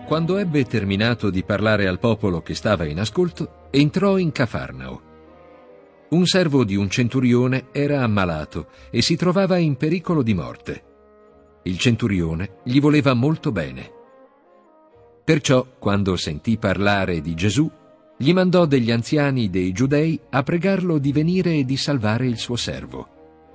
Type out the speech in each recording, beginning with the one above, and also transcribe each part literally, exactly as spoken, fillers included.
Quando ebbe terminato di parlare al popolo che stava in ascolto, entrò in Cafarnao. Un servo di un centurione era ammalato e si trovava in pericolo di morte. Il centurione gli voleva molto bene. Perciò, quando sentì parlare di Gesù, gli mandò degli anziani dei Giudei a pregarlo di venire e di salvare il suo servo.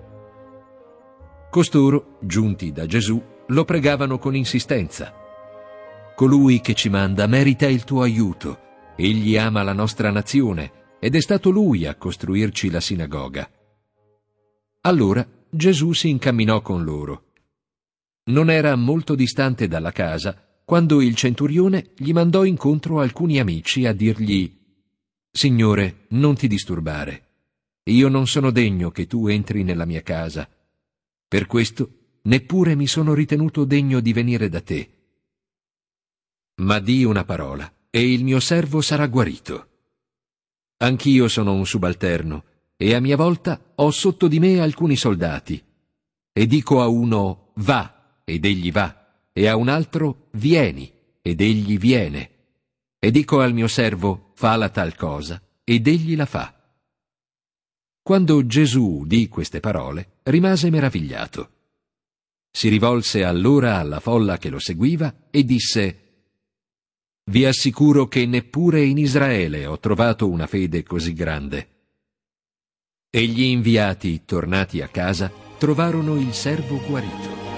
Costoro, giunti da Gesù, lo pregavano con insistenza. Colui che ci manda merita il tuo aiuto. Egli ama la nostra nazione ed è stato lui a costruirci la sinagoga. Allora Gesù si incamminò con loro. Non era molto distante dalla casa quando il centurione gli mandò incontro alcuni amici a dirgli: «Signore, non ti disturbare. Io non sono degno che tu entri nella mia casa. Per questo neppure mi sono ritenuto degno di venire da te. Ma di una parola, e il mio servo sarà guarito. Anch'io sono un subalterno, e a mia volta ho sotto di me alcuni soldati. E dico a uno, va, ed egli va, e a un altro, vieni, ed egli viene. E dico al mio servo, fa la tal cosa, ed egli la fa». Quando Gesù udì queste parole, rimase meravigliato. Si rivolse allora alla folla che lo seguiva e disse: «Vi assicuro che neppure in Israele ho trovato una fede così grande». E gli inviati, tornati a casa, trovarono il servo guarito.